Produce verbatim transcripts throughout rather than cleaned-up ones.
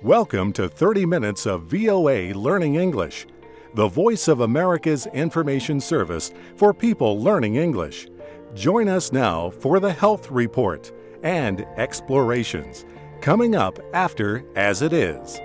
Welcome to thirty minutes of V O A Learning English, the voice of America's information service for people learning English. Join us now for the Health Report and Explorations, coming up after As It Is.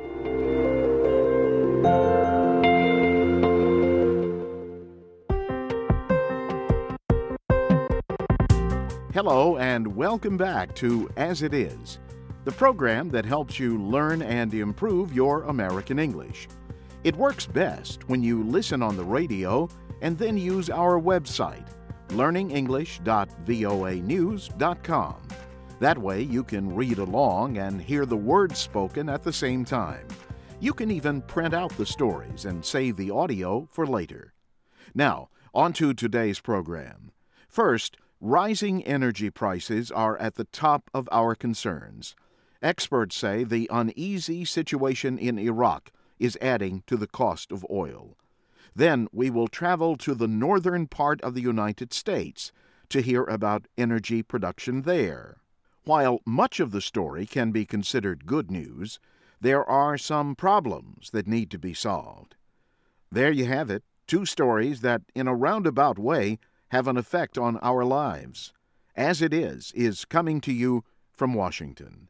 Hello and welcome back to As It Is, the program that helps you learn and improve your American English. It works best when you listen on the radio and then use our website, learning english dot voa news dot com. That way you can read along and hear the words spoken at the same time. You can even print out the stories and save the audio for later. Now, on to today's program. First, rising energy prices are at the top of our concerns. Experts say the uneasy situation in Iraq is adding to the cost of oil. Then we will travel to the northern part of the United States to hear about energy production there. While much of the story can be considered good news, there are some problems that need to be solved. There you have it, two stories that, in a roundabout way, have an effect on our lives. As It Is is coming to you from Washington.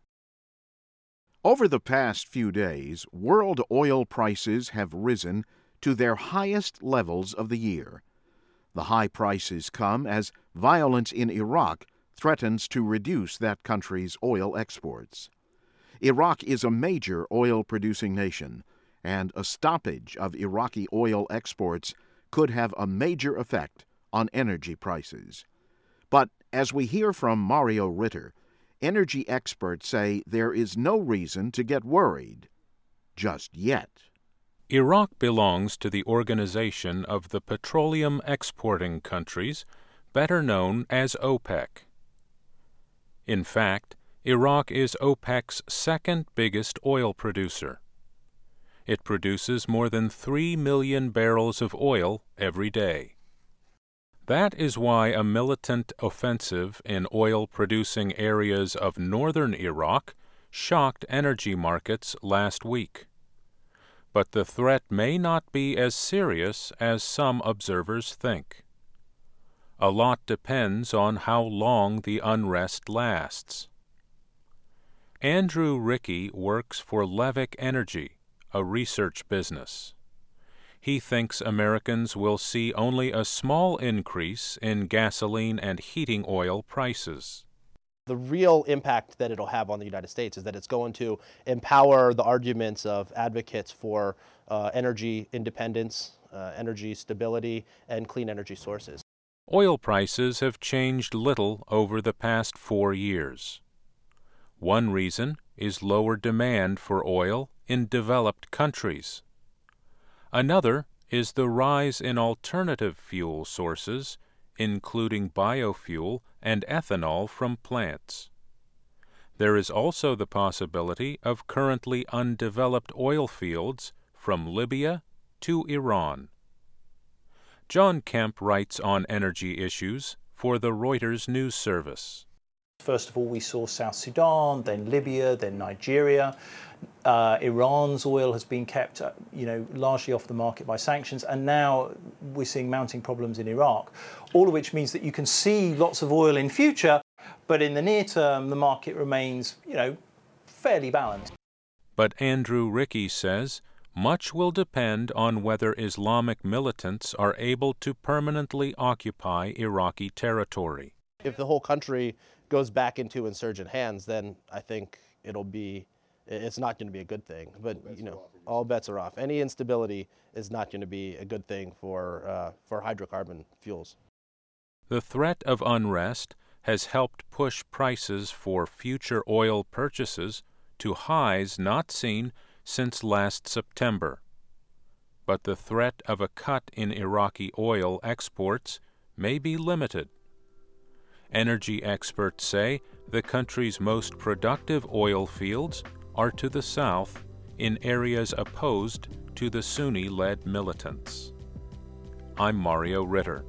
Over the past few days, world oil prices have risen to their highest levels of the year. The high prices come as violence in Iraq threatens to reduce that country's oil exports. Iraq is a major oil-producing nation, and a stoppage of Iraqi oil exports could have a major effect on energy prices. But as we hear from Mario Ritter, energy experts say there is no reason to get worried just yet. Iraq belongs to the Organization of the Petroleum Exporting Countries, better known as OPEC. In fact, Iraq is OPEC's second biggest oil producer. It produces more than three million barrels of oil every day. That is why a militant offensive in oil-producing areas of northern Iraq shocked energy markets last week. But the threat may not be as serious as some observers think. A lot depends on how long the unrest lasts. Andrew Rickey works for Levick Energy, a research business. He thinks Americans will see only a small increase in gasoline and heating oil prices. The real impact that it'll have on the United States is that it's going to empower the arguments of advocates for uh, energy independence, uh, energy stability, and clean energy sources. Oil prices have changed little over the past four years. One reason is lower demand for oil in developed countries. Another is the rise in alternative fuel sources, including biofuel and ethanol from plants. There is also the possibility of currently undeveloped oil fields from Libya to Iran. John Kemp writes on energy issues for the Reuters news service. First of all, we saw South Sudan, then Libya, then Nigeria. Uh, Iran's oil has been kept, uh, you know, largely off the market by sanctions, and now we're seeing mounting problems in Iraq. All of which means that you can see lots of oil in future, but in the near term, the market remains, you know, fairly balanced. But Andrew Rickey says much will depend on whether Islamic militants are able to permanently occupy Iraqi territory. If the whole country goes back into insurgent hands, then I think it'll be, it's not going to be a good thing. But, you know, all bets are off. Any instability is not going to be a good thing for, uh, for hydrocarbon fuels. The threat of unrest has helped push prices for future oil purchases to highs not seen since last September. But the threat of a cut in Iraqi oil exports may be limited. Energy experts say the country's most productive oil fields are to the south, in areas opposed to the Sunni-led militants. I'm Mario Ritter.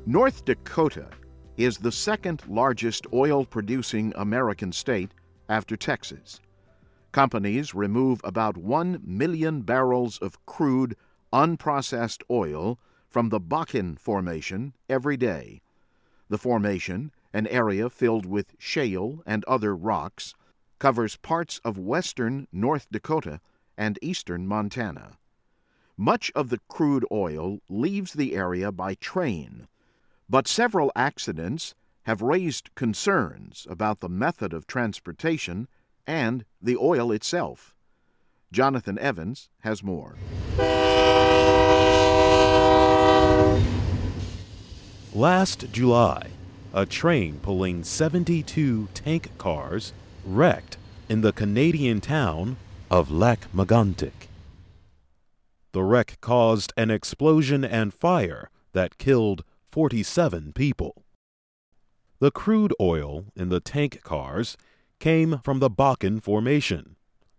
North Dakota is the second largest oil-producing American state after Texas. Companies remove about one million barrels of crude, unprocessed oil from the Bakken Formation every day. The formation, an area filled with shale and other rocks, covers parts of western North Dakota and eastern Montana. Much of the crude oil leaves the area by train, but several accidents have raised concerns about the method of transportation and the oil itself. Jonathan Evans has more. Last July, a train pulling seventy-two tank cars wrecked in the Canadian town of Lac-Mégantic. The wreck caused an explosion and fire that killed forty-seven people. The crude oil in the tank cars came from the Bakken Formation.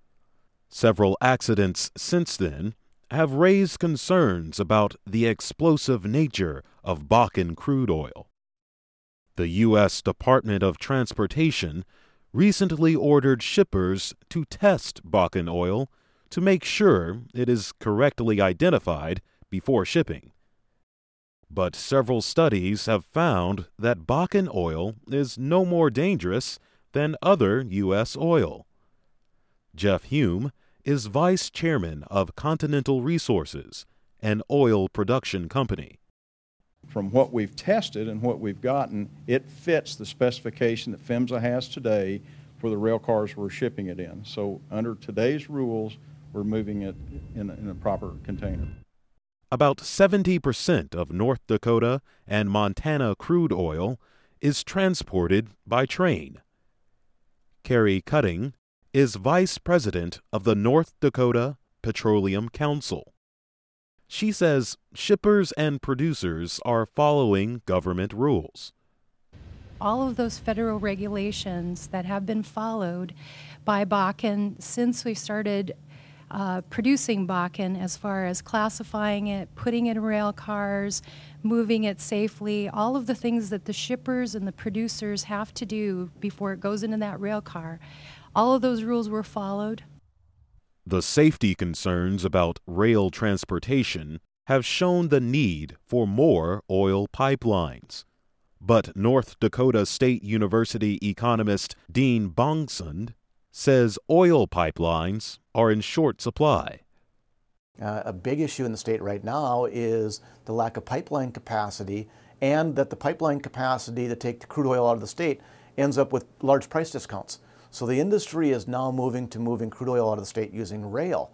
Several accidents since then have raised concerns about the explosive nature of Bakken crude oil. The U S Department of Transportation recently ordered shippers to test Bakken oil to make sure it is correctly identified before shipping. But several studies have found that Bakken oil is no more dangerous than other U S oil. Jeff Hume is vice chairman of Continental Resources, an oil production company. From what we've tested and what we've gotten, it fits the specification that PHMSA has today for the rail cars we're shipping it in. So under today's rules, we're moving it in a, in a proper container. About seventy percent of North Dakota and Montana crude oil is transported by train. Carrie Cutting is vice president of the North Dakota Petroleum Council. She says shippers and producers are following government rules. All of those federal regulations that have been followed by Bakken since we started uh, producing Bakken, as far as classifying it, putting it in rail cars, moving it safely, all of the things that the shippers and the producers have to do before it goes into that rail car, all of those rules were followed. The safety concerns about rail transportation have shown the need for more oil pipelines. But North Dakota State University economist Dean Bangsund says oil pipelines are in short supply. Uh, a big issue in the state right now is the lack of pipeline capacity, and that the pipeline capacity to take the crude oil out of the state ends up with large price discounts. So the industry is now moving to moving crude oil out of the state using rail.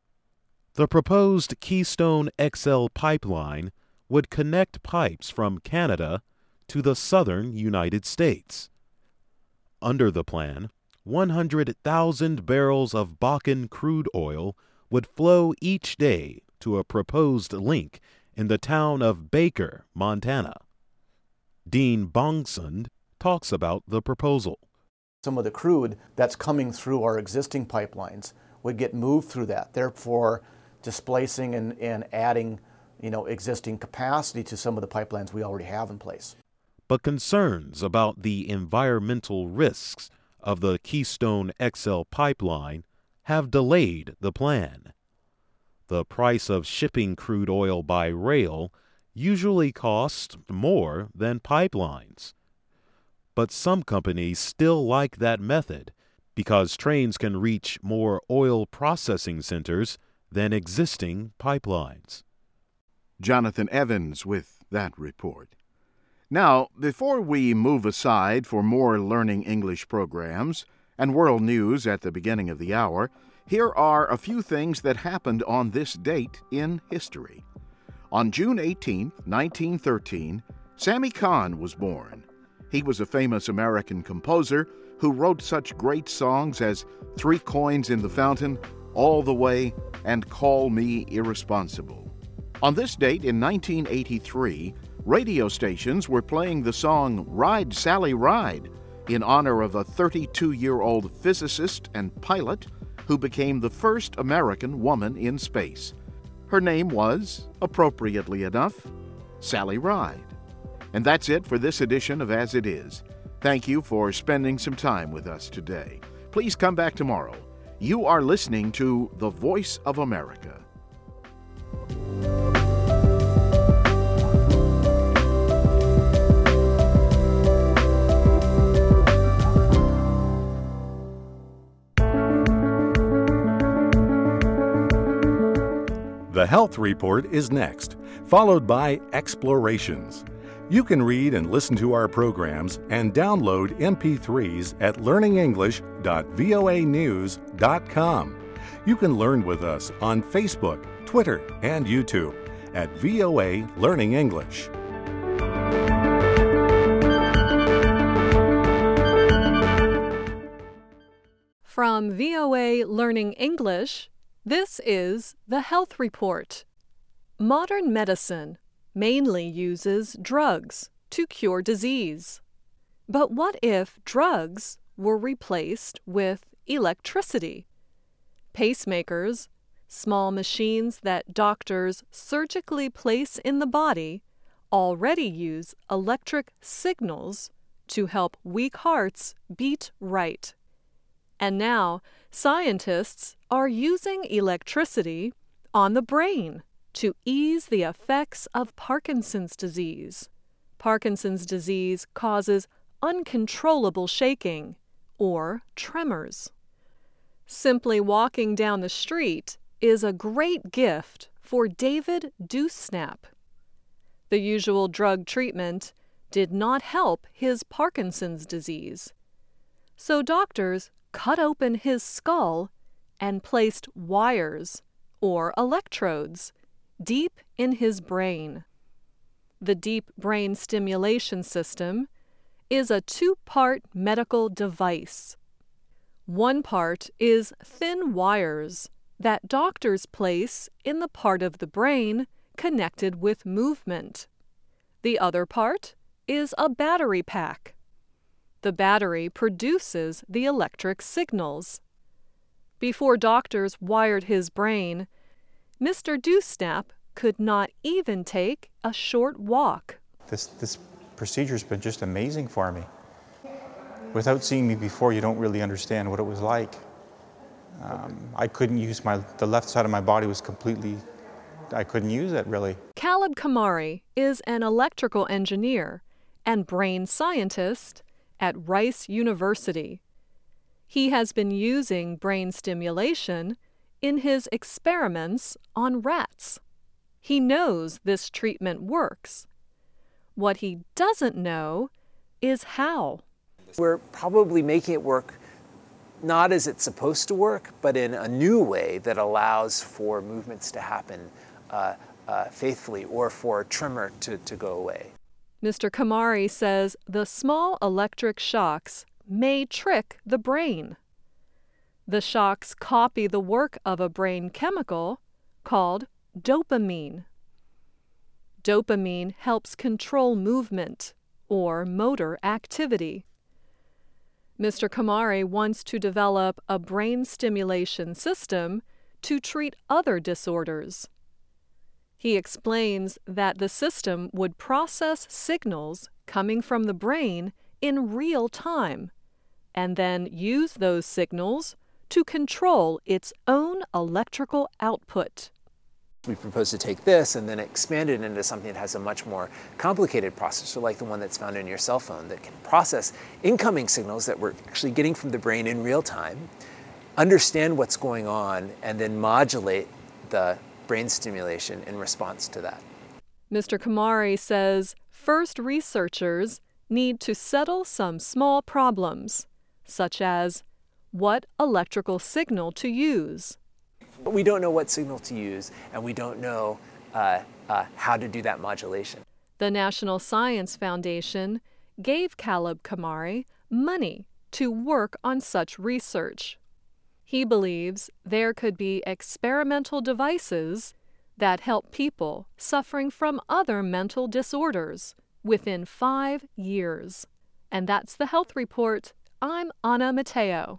The proposed Keystone X L pipeline would connect pipes from Canada to the southern United States. Under the plan, one hundred thousand barrels of Bakken crude oil would flow each day to a proposed link in the town of Baker, Montana. Dean Bangsund talks about the proposal. Some of the crude that's coming through our existing pipelines would get moved through that, therefore displacing and, and adding, you know, existing capacity to some of the pipelines we already have in place. But concerns about the environmental risks of the Keystone X L pipeline have delayed the plan. The price of shipping crude oil by rail usually costs more than pipelines. But some companies still like that method because trains can reach more oil processing centers than existing pipelines. Jonathan Evans with that report. Now, before we move aside for more Learning English programs and world news at the beginning of the hour, here are a few things that happened on this date in history. On June eighteenth, nineteen thirteen, Sammy Cahn was born. He was a famous American composer who wrote such great songs as Three Coins in the Fountain, All the Way, and Call Me Irresponsible. On this date in nineteen eighty-three, radio stations were playing the song Ride, Sally, Ride in honor of a thirty-two-year-old physicist and pilot who became the first American woman in space. Her name was, appropriately enough, Sally Ride. And that's it for this edition of As It Is. Thank you for spending some time with us today. Please come back tomorrow. You are listening to The Voice of America. The Health Report is next, followed by Explorations. You can read and listen to our programs and download M P threes at learning english dot voa news dot com. You can learn with us on Facebook, Twitter, and YouTube at V O A Learning English. From V O A Learning English, this is the Health Report. Modern medicine mainly uses drugs to cure disease. But what if drugs were replaced with electricity? Pacemakers, small machines that doctors surgically place in the body, already use electric signals to help weak hearts beat right. And now, scientists are using electricity on the brain to ease the effects of Parkinson's disease. Parkinson's disease causes uncontrollable shaking, or tremors. Simply walking down the street is a great gift for David Dewsnap. The usual drug treatment did not help his Parkinson's disease. So doctors cut open his skull and placed wires, or electrodes, deep in his brain. The Deep Brain Stimulation System is a two-part medical device. One part is thin wires that doctors place in the part of the brain connected with movement. The other part is a battery pack. The battery produces the electric signals. Before doctors wired his brain, Mister Dewsnap could not even take a short walk. This, this procedure's been just amazing for me. Without seeing me before, you don't really understand what it was like. Um, I couldn't use my, the left side of my body was completely, I couldn't use it really. Caleb Kamari is an electrical engineer and brain scientist at Rice University. He has been using brain stimulation in his experiments on rats. He knows this treatment works. What he doesn't know is how. We're probably making it work not as it's supposed to work, but in a new way that allows for movements to happen uh, uh, faithfully, or for a tremor to, to go away. Mister Kamari says the small electric shocks may trick the brain. The shocks copy the work of a brain chemical called dopamine. Dopamine helps control movement or motor activity. Mister Kamari wants to develop a brain stimulation system to treat other disorders. He explains that the system would process signals coming from the brain in real time and then use those signals to control its own electrical output. We propose to take this and then expand it into something that has a much more complicated processor, like the one that's found in your cell phone, that can process incoming signals that we're actually getting from the brain in real time, understand what's going on, and then modulate the brain stimulation in response to that. Mister Kamari says first researchers need to settle some small problems, such as what electrical signal to use. But we don't know what signal to use, and we don't know uh, uh, how to do that modulation. The National Science Foundation gave Caleb Kamari money to work on such research. He believes there could be experimental devices that help people suffering from other mental disorders within five years. And that's the Health Report. I'm Anna Mateo.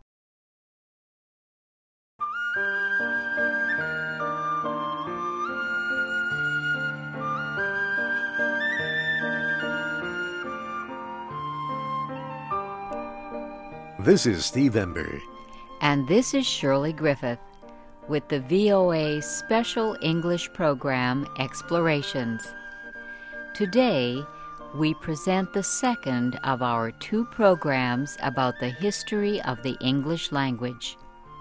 This is Steve Ember. And this is Shirley Griffith with the V O A Special English Program Explorations. Today, we present the second of our two programs about the history of the English language.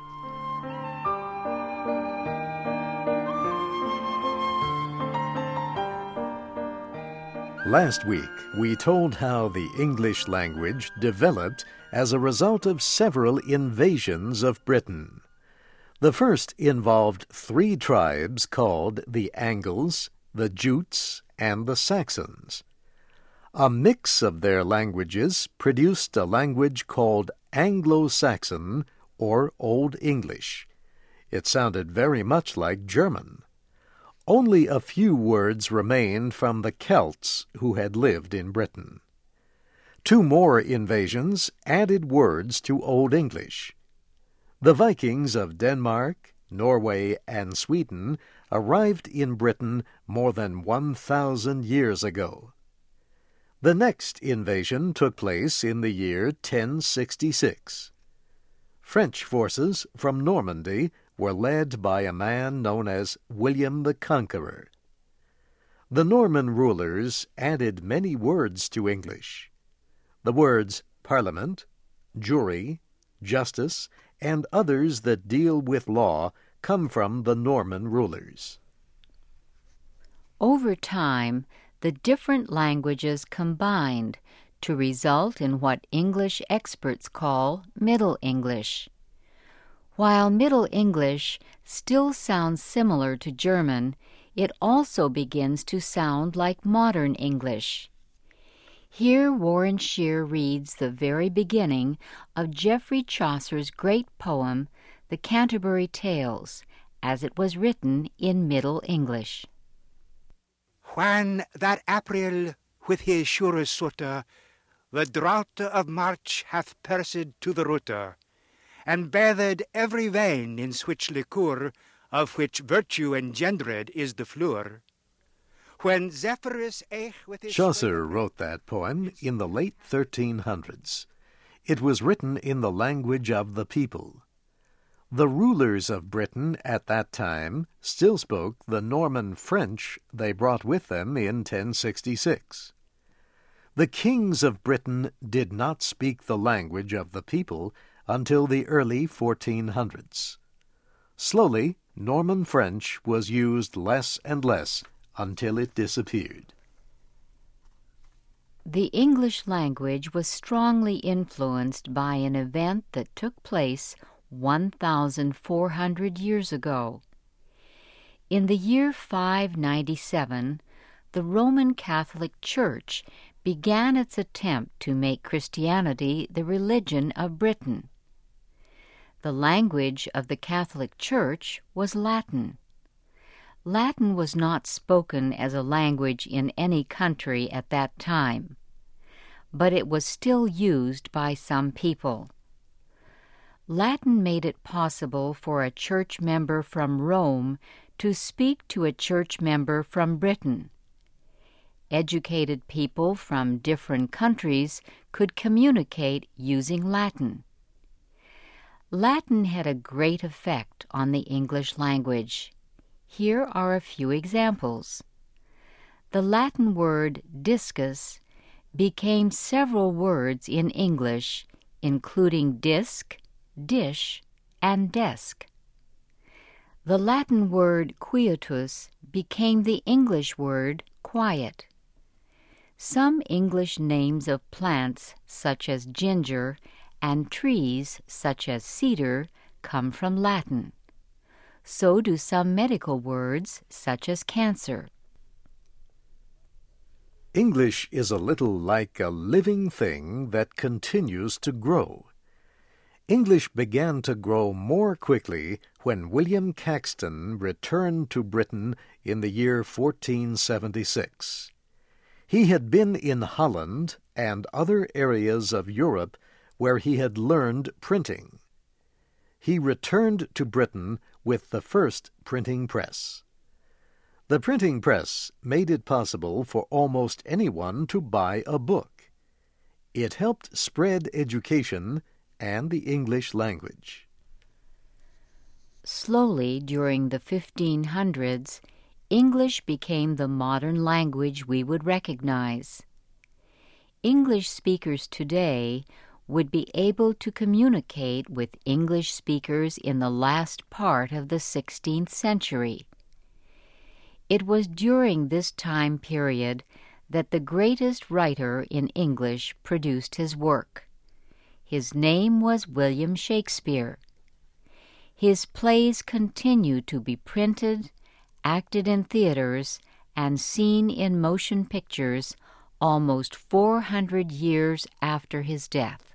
Last week, we told how the English language developed as a result of several invasions of Britain. The first involved three tribes called the Angles, the Jutes, and the Saxons. A mix of their languages produced a language called Anglo-Saxon or Old English. It sounded very much like German. Only a few words remained from the Celts who had lived in Britain. Two more invasions added words to Old English. The Vikings of Denmark, Norway, and Sweden arrived in Britain more than one thousand years ago. The next invasion took place in the year ten sixty-six. French forces from Normandy were led by a man known as William the Conqueror. The Norman rulers added many words to English. The words parliament, jury, justice, and others that deal with law come from the Norman rulers. Over time, the different languages combined to result in what English experts call Middle English. While Middle English still sounds similar to German, it also begins to sound like modern English. Here Warren Shear reads the very beginning of Geoffrey Chaucer's great poem, The Canterbury Tales, as it was written in Middle English. When that April with his sure sooter the drought of March hath pursed to the rooter, and bathed every vein in switch liquor, of which virtue engendered is the fluor. When Zephyrus eke with his... Chaucer wrote that poem in the late thirteen hundreds. It was written in the language of the people. The rulers of Britain at that time still spoke the Norman French they brought with them in ten sixty-six. The kings of Britain did not speak the language of the people until the early fourteen hundreds. Slowly, Norman French was used less and less until it disappeared. The English language was strongly influenced by an event that took place one thousand four hundred years ago. In the year five ninety-seven, the Roman Catholic Church began its attempt to make Christianity the religion of Britain. The language of the Catholic Church was Latin. Latin was not spoken as a language in any country at that time, but it was still used by some people. Latin made it possible for a church member from Rome to speak to a church member from Britain. Educated people from different countries could communicate using Latin. Latin had a great effect on the English language. Here are a few examples. The Latin word discus became several words in English, including disc, dish, and desk. The Latin word quietus became the English word quiet. Some English names of plants, such as ginger, and trees, such as cedar, come from Latin. So do some medical words, such as cancer. English is a little like a living thing that continues to grow. English began to grow more quickly when William Caxton returned to Britain in the year fourteen seventy-six. He had been in Holland and other areas of Europe where he had learned printing. He returned to Britain with the first printing press. The printing press made it possible for almost anyone to buy a book. It helped spread education and the English language. Slowly, during the fifteen hundreds, English became the modern language we would recognize. English speakers today would be able to communicate with English speakers in the last part of the sixteenth century. It was during this time period that the greatest writer in English produced his work. His name was William Shakespeare. His plays continue to be printed, acted in theaters, and seen in motion pictures almost four hundred years after his death.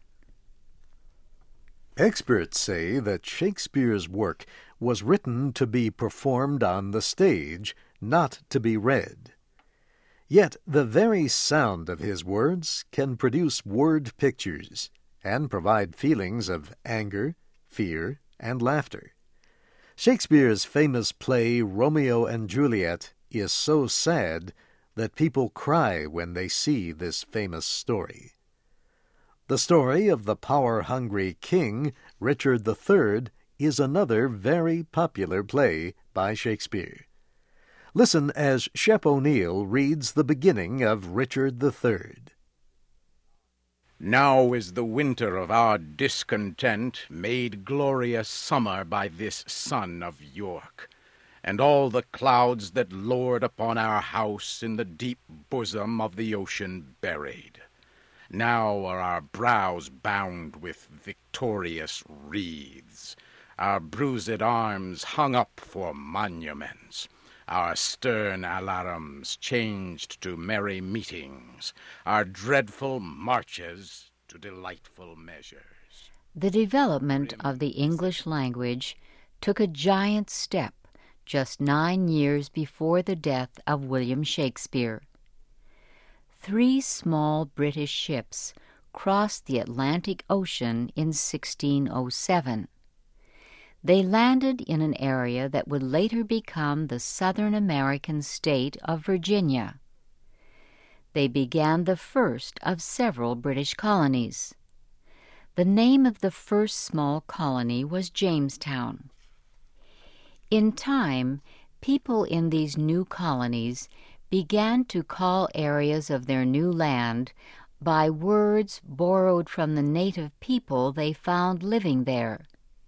Experts say that Shakespeare's work was written to be performed on the stage, not to be read. Yet the very sound of his words can produce word pictures and provide feelings of anger, fear, and laughter. Shakespeare's famous play Romeo and Juliet is so sad that people cry when they see this famous story. The story of the power-hungry king, Richard the Third, is another very popular play by Shakespeare. Listen as Shep O'Neill reads the beginning of Richard the Third. Now is the winter of our discontent made glorious summer by this son of York, and all the clouds that lord upon our house in the deep bosom of the ocean buried. Now are our brows bound with victorious wreaths, our bruised arms hung up for monuments, our stern alarums changed to merry meetings, our dreadful marches to delightful measures. The development of the English language took a giant step just nine years before the death of William Shakespeare. Three small British ships crossed the Atlantic Ocean in sixteen oh seven. They landed in an area that would later become the Southern American state of Virginia. They began the first of several British colonies. The name of the first small colony was Jamestown. In time, people in these new colonies began to call areas of their new land by words borrowed from the native people they found living there.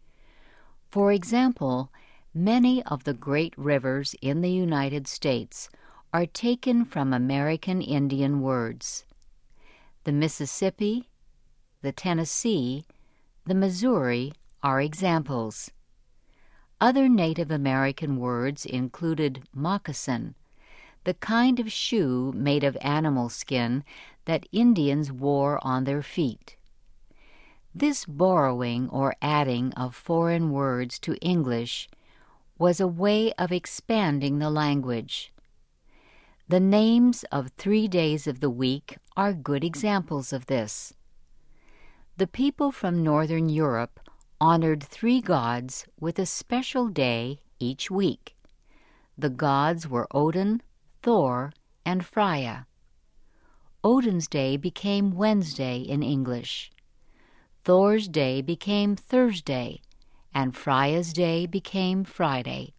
For example, many of the great rivers in the United States are taken from American Indian words. The Mississippi, the Tennessee, the Missouri are examples. Other Native American words included moccasin, the kind of shoe made of animal skin that Indians wore on their feet. This borrowing or adding of foreign words to English was a way of expanding the language. The names of three days of the week are good examples of this. The people from Northern Europe honored three gods with a special day each week. The gods were Odin, Thor, and Freya. Odin's day became Wednesday in English. Thor's day became Thursday, and Freya's day became Friday.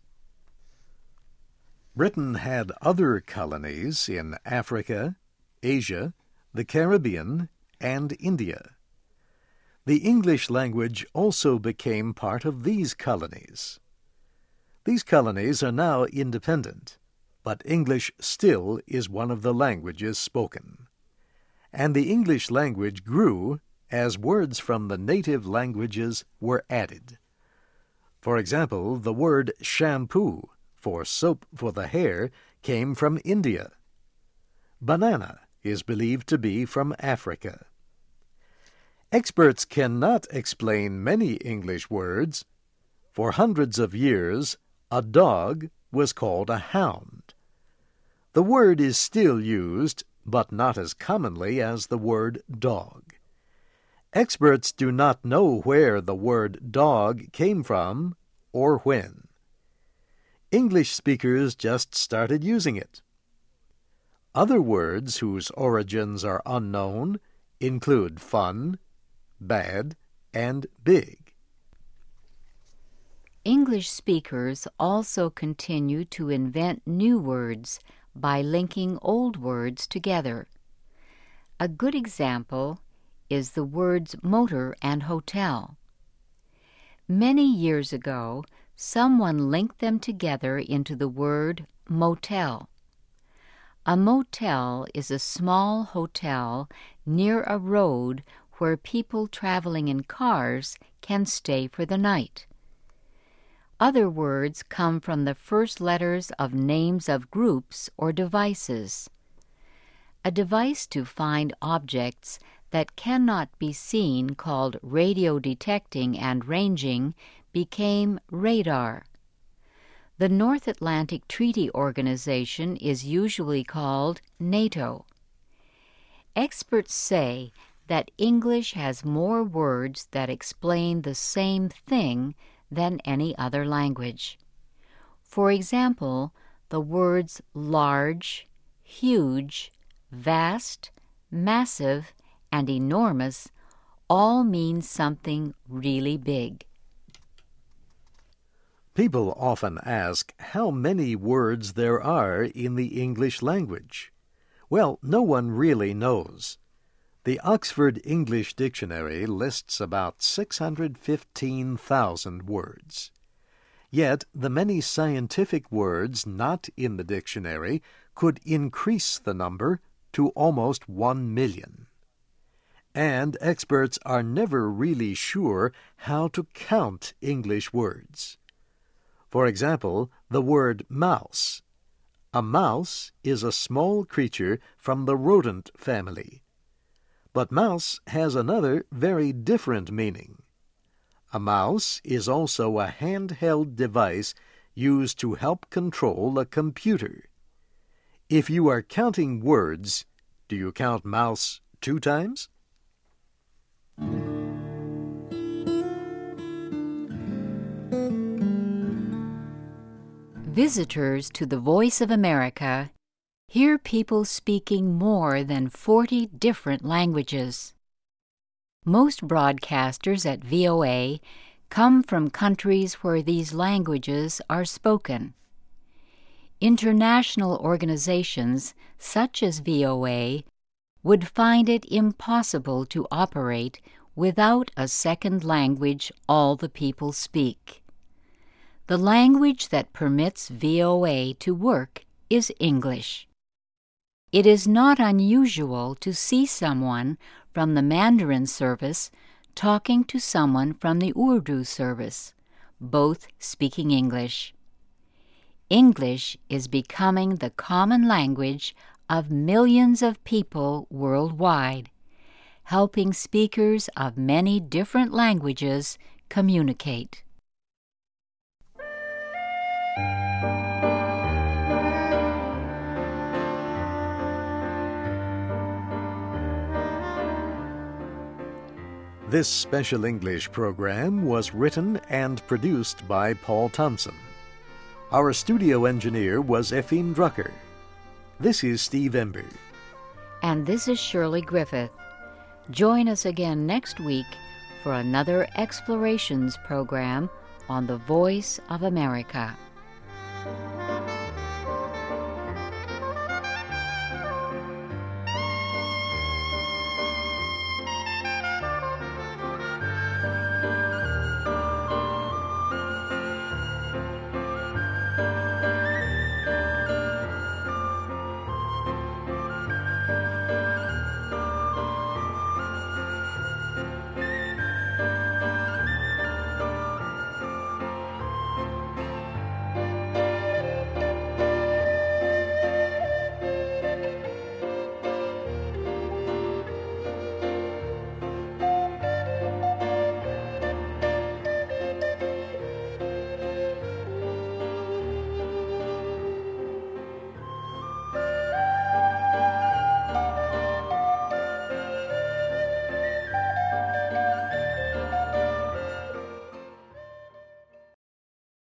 Britain had other colonies in Africa, Asia, the Caribbean, and India. The English language also became part of these colonies. These colonies are now independent, but English still is one of the languages spoken. And the English language grew as words from the native languages were added. For example, the word shampoo for soap for the hair came from India. Banana is believed to be from Africa. Experts cannot explain many English words. For hundreds of years, a dog was called a hound. The word is still used, but not as commonly as the word dog. Experts do not know where the word dog came from or when. English speakers just started using it. Other words whose origins are unknown include fun, bad, and big. English speakers also continue to invent new words by linking old words together. A good example is the words motor and hotel. Many years ago, someone linked them together into the word motel. A motel is a small hotel near a road where people traveling in cars can stay for the night. Other words come from the first letters of names of groups or devices. A device to find objects that cannot be seen, called radio detecting and ranging, became radar. The North Atlantic Treaty Organization is usually called NATO. Experts say that English has more words that explain the same thing than any other language. For example, the words large, huge, vast, massive, and enormous all mean something really big. People often ask how many words there are in the English language. Well, no one really knows. The Oxford English Dictionary lists about six hundred fifteen thousand words. Yet the many scientific words not in the dictionary could increase the number to almost one million. And experts are never really sure how to count English words. For example, the word mouse. A mouse is a small creature from the rodent family. But mouse has another very different meaning. A mouse is also a handheld device used to help control a computer. If you are counting words, do you count mouse two times? Visitors to the Voice of America hear people speaking more than forty different languages. Most broadcasters at V O A come from countries where these languages are spoken. International organizations such as V O A would find it impossible to operate without a second language all the people speak. The language that permits V O A to work is English. It is not unusual to see someone from the Mandarin service talking to someone from the Urdu service, both speaking English. English is becoming the common language of millions of people worldwide, helping speakers of many different languages communicate. This special English program was written and produced by Paul Thompson. Our studio engineer was Efim Drucker. This is Steve Ember. And this is Shirley Griffith. Join us again next week for another Explorations program on the Voice of America.